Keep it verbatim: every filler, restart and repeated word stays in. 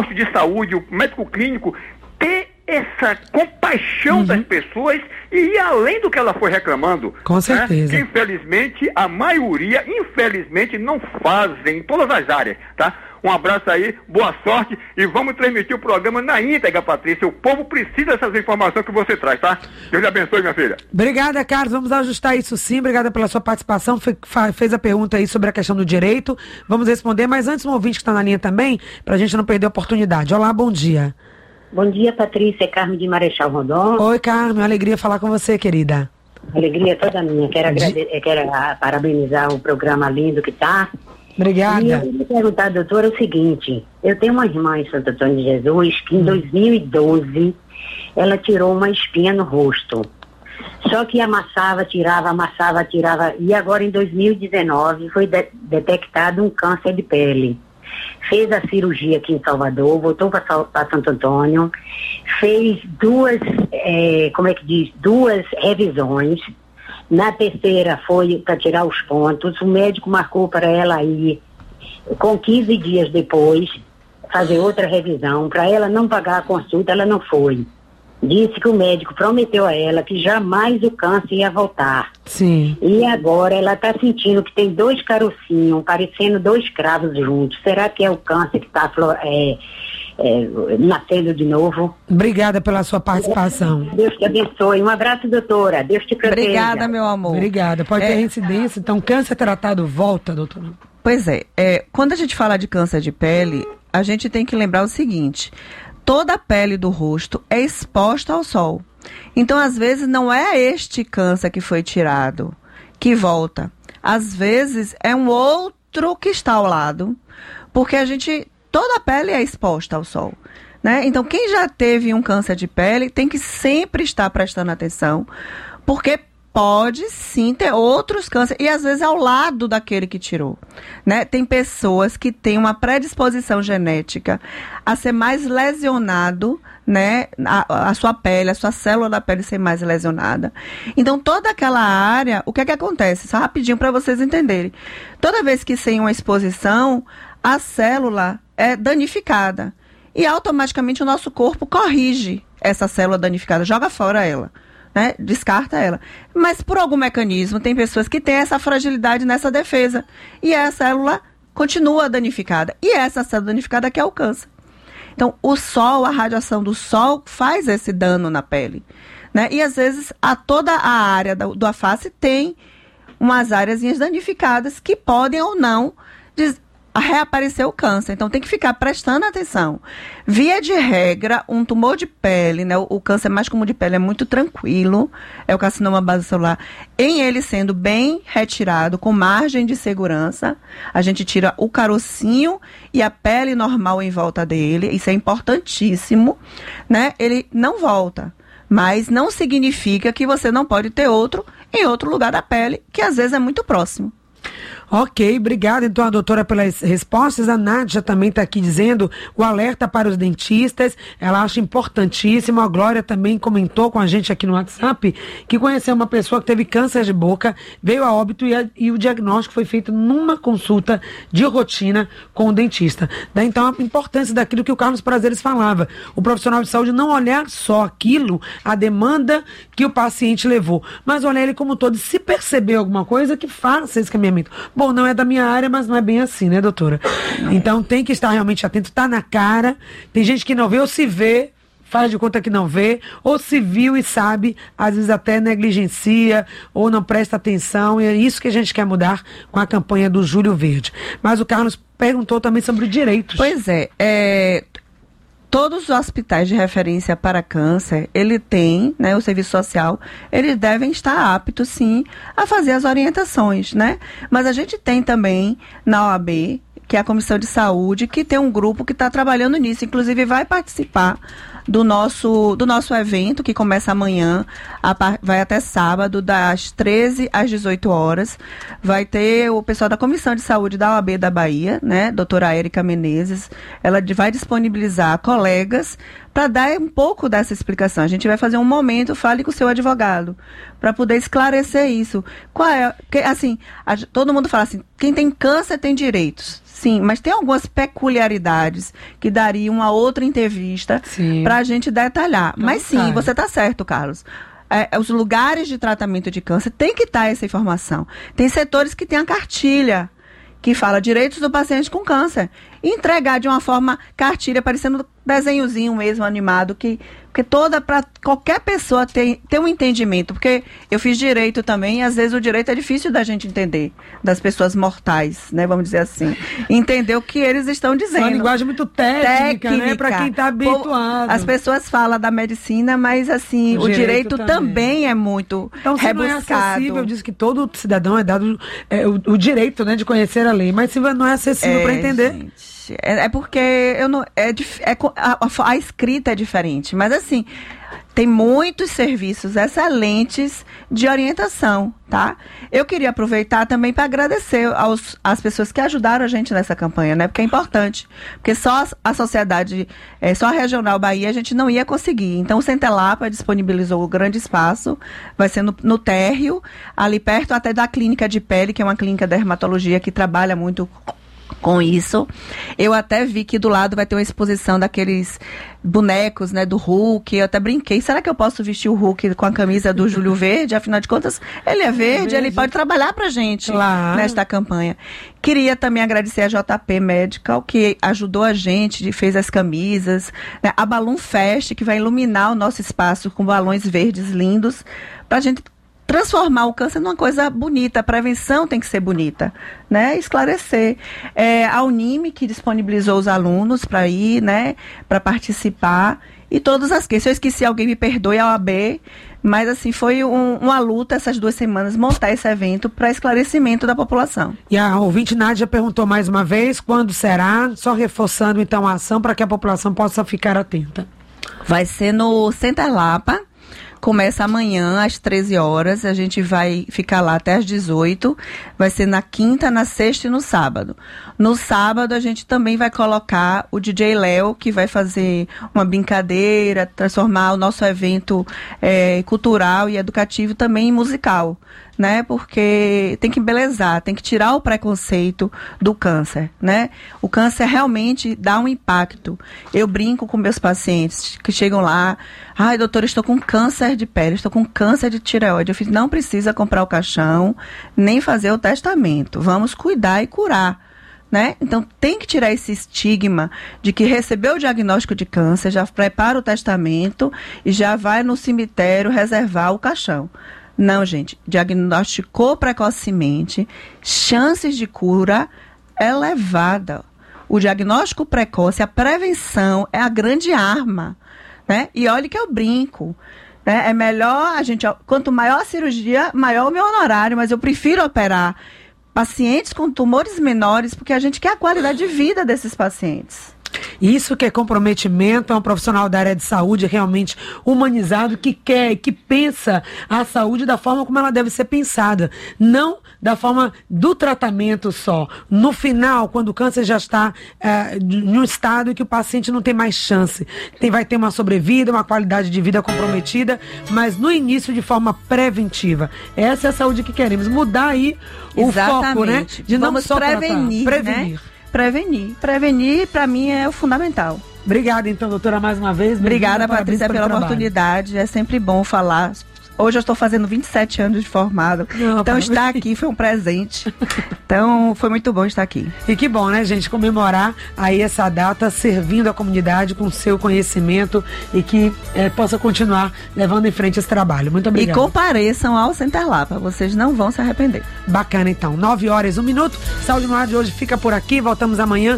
posto de saúde, o médico clínico, ter essa compaixão uhum. das pessoas e ir além do que ela foi reclamando. Com certeza. Né? Que, infelizmente, a maioria, infelizmente, não fazem em todas as áreas, tá? Um abraço aí, boa sorte e vamos transmitir o programa na íntegra, Patrícia. O povo precisa dessas informações que você traz, tá? Deus lhe abençoe, minha filha. Obrigada, Carlos. Vamos ajustar isso sim. Obrigada pela sua participação. Fe- fez a pergunta aí sobre a questão do direito. Vamos responder, mas antes um ouvinte que está na linha também, para a gente não perder a oportunidade. Olá, bom dia. Bom dia, Patrícia. É Carmen de Marechal Rondon. Oi, Carmen. Uma alegria falar com você, querida. Alegria toda minha. Quero, agrade... Quero parabenizar o programa lindo que tá. Obrigada. E eu queria perguntar, doutora, o seguinte. Eu tenho uma irmã em Santo Antônio de Jesus que em dois mil e doze ela tirou uma espinha no rosto. Só que amassava, tirava, amassava, tirava. E agora em dois mil e dezenove foi de- detectado um câncer de pele. Fez a cirurgia aqui em Salvador, voltou para Santo Antônio, fez duas, é, como é que diz, duas revisões. Na terceira foi para tirar os pontos, o médico marcou para ela ir, com quinze dias depois, fazer outra revisão, para ela não pagar a consulta, ela não foi. Disse que o médico prometeu a ela que jamais o câncer ia voltar. Sim. E agora ela está sentindo que tem dois carocinhos, parecendo dois cravos juntos. Será que é o câncer que está é, é, nascendo de novo? Obrigada pela sua participação. Deus te abençoe. Um abraço, doutora. Deus te proteja. Obrigada, meu amor. Obrigada. Pode ter É. reincidência. Então, câncer tratado volta, doutora? Pois é, é, quando a gente fala de câncer de pele, a gente tem que lembrar o seguinte: toda a pele do rosto é exposta ao sol. Então, às vezes, não é este câncer que foi tirado que volta. Às vezes, é um outro que está ao lado, porque a gente, toda a pele é exposta ao sol, né? Então, quem já teve um câncer de pele tem que sempre estar prestando atenção, porque pode sim ter outros cânceres, e às vezes ao lado daquele que tirou, né? Tem pessoas que têm uma predisposição genética a ser mais lesionado, né? A, a sua pele, a sua célula da pele ser mais lesionada. Então, toda aquela área, o que é que acontece? Só rapidinho para vocês entenderem. Toda vez que tem uma exposição, a célula é danificada. E automaticamente o nosso corpo corrige essa célula danificada, joga fora ela. Né? Descarta ela. Mas por algum mecanismo, tem pessoas que têm essa fragilidade nessa defesa. E a célula continua danificada. E essa célula danificada que é o câncer. Então, o sol, a radiação do sol faz esse dano na pele. Né? E às vezes, a toda a área da, da face tem umas áreazinhas danificadas que podem ou não des- reaparecer o câncer. Então, tem que ficar prestando atenção. Via de regra, um tumor de pele, né, o, o câncer mais comum de pele é muito tranquilo, é o carcinoma basocelular. Em ele sendo bem retirado, com margem de segurança, a gente tira o carocinho e a pele normal em volta dele, isso é importantíssimo, né? Ele não volta, mas não significa que você não pode ter outro em outro lugar da pele, que às vezes é muito próximo. Ok, obrigada então a doutora pelas respostas. A Nádia também está aqui dizendo o alerta para os dentistas, ela acha importantíssimo. A Glória também comentou com a gente aqui no WhatsApp que conheceu uma pessoa que teve câncer de boca, veio a óbito e, a, e o diagnóstico foi feito numa consulta de rotina com o dentista. Daí então a importância daquilo que o Carlos Prazeres falava, o profissional de saúde não olhar só aquilo, a demanda que o paciente levou, mas olhar ele como todo, se perceber alguma coisa que faça esse caminhamento. Bom, não é da minha área, mas não é bem assim, né, doutora? Então tem que estar realmente atento, tá na cara. Tem gente que não vê ou se vê, faz de conta que não vê, ou se viu e sabe, às vezes até negligencia, ou não presta atenção, e é isso que a gente quer mudar com a campanha do Julho Verde. Mas o Carlos perguntou também sobre direitos. Pois é, é... todos os hospitais de referência para câncer, ele tem, né, o serviço social, eles devem estar aptos, sim, a fazer as orientações, né? Mas a gente tem também na O A B, que é a Comissão de Saúde, que tem um grupo que está trabalhando nisso, inclusive vai participar do nosso, do nosso evento, que começa amanhã, a, vai até sábado, das treze às dezoito horas. Vai ter o pessoal da Comissão de Saúde da O A B da Bahia, né, doutora Érica Menezes, ela vai disponibilizar colegas para dar um pouco dessa explicação. A gente vai fazer um momento, fale com o seu advogado, para poder esclarecer isso. Qual é, que, assim, a, todo mundo fala assim, quem tem câncer tem direitos. Sim, mas tem algumas peculiaridades que daria uma outra entrevista para a gente detalhar. Então, mas sim, cara, você está certo, Carlos. É, os lugares de tratamento de câncer tem que estar essa informação. Tem setores que tem a cartilha que fala direitos do paciente com câncer. E entregar de uma forma cartilha, parecendo desenhozinho mesmo, animado, que, porque toda, para qualquer pessoa ter, ter um entendimento, porque eu fiz direito também, e às vezes o direito é difícil da gente entender, das pessoas mortais, né, vamos dizer assim, entender o que eles estão dizendo. É uma linguagem muito técnica, técnica. né, para quem está habituado. As pessoas falam da medicina, mas assim, o, o direito, direito também. também é muito então, se rebuscado. Não é acessível, diz que todo cidadão é dado é, o, o direito, né, de conhecer a lei, mas se não é acessível é, para entender... Gente. É, é porque eu não, é, é, a, a escrita é diferente, mas assim, tem muitos serviços excelentes de orientação, tá? Eu queria aproveitar também para agradecer aos, às pessoas que ajudaram a gente nessa campanha, né? Porque é importante, porque só a, a sociedade, é, só a Regional Bahia a gente não ia conseguir. Então o Centelapa disponibilizou o grande espaço, vai ser no, no térreo, ali perto até da clínica de pele, que é uma clínica de dermatologia que trabalha muito com isso. Eu até vi que do lado vai ter uma exposição daqueles bonecos, né, do Hulk. Eu até brinquei, será que eu posso vestir o Hulk com a camisa do Júlio Verde? Afinal de contas, ele é verde, é ele pode trabalhar pra gente claro. nesta campanha. Queria também agradecer a J P Medical, que ajudou a gente, fez as camisas, né, a Balloon Fest, que vai iluminar o nosso espaço com balões verdes lindos, pra gente transformar o câncer numa coisa bonita. A prevenção tem que ser bonita, né? Esclarecer. É, a Unime, que disponibilizou os alunos para ir, né? Para participar. E todas as questões. Se eu esqueci alguém, me perdoe, a O A B. Mas, assim, foi um, uma luta essas duas semanas montar esse evento para esclarecimento da população. E a ouvinte Nádia perguntou mais uma vez, quando será? Só reforçando, então, a ação para que a população possa ficar atenta. Vai ser no Centelapa. Começa amanhã às treze horas, a gente vai ficar lá até às dezoito, vai ser na quinta, na sexta e no sábado. No sábado a gente também vai colocar o D J Léo, que vai fazer uma brincadeira, transformar o nosso evento é, cultural e educativo também em musical, né? Porque tem que embelezar, tem que tirar o preconceito do câncer, né? O câncer realmente dá um impacto. Eu brinco com meus pacientes que chegam lá, ai, doutora, estou com câncer de pele, estou com câncer de tireoide. Eu fiz, não precisa comprar o caixão, nem fazer o testamento. Vamos cuidar e curar. Né? Então tem que tirar esse estigma de que recebeu o diagnóstico de câncer, já prepara o testamento e já vai no cemitério reservar o caixão. Não, gente, diagnosticou precocemente, chances de cura elevada. O diagnóstico precoce, a prevenção é a grande arma, né? E olha que eu brinco, né? É melhor a gente, quanto maior a cirurgia, maior o meu honorário, mas eu prefiro operar pacientes com tumores menores, porque a gente quer a qualidade de vida desses pacientes. Isso que é comprometimento, é um profissional da área de saúde realmente humanizado, que quer, que pensa a saúde da forma como ela deve ser pensada, não da forma do tratamento só. No final, quando o câncer já está é, em um estado em que o paciente não tem mais chance, tem, vai ter uma sobrevida, uma qualidade de vida comprometida, mas no início de forma preventiva. Essa é a saúde que queremos, mudar aí o Exatamente. foco, né? De não Vamos só prevenir, tratar, prevenir. Né? Prevenir. Prevenir, para mim, é o fundamental. Obrigada, então, doutora, mais uma vez. Obrigada, Patrícia, pela oportunidade. É sempre bom falar. Hoje eu estou fazendo vinte e sete anos de formado. Não, então, estar aqui foi um presente. Então, foi muito bom estar aqui. E que bom, né, gente? Comemorar aí essa data, servindo a comunidade com seu conhecimento e que é, possa continuar levando em frente esse trabalho. Muito obrigada. E compareçam ao Centelapa. Vocês não vão se arrepender. Bacana, então. Nove horas, um minuto. Saúde no ar de hoje fica por aqui. Voltamos amanhã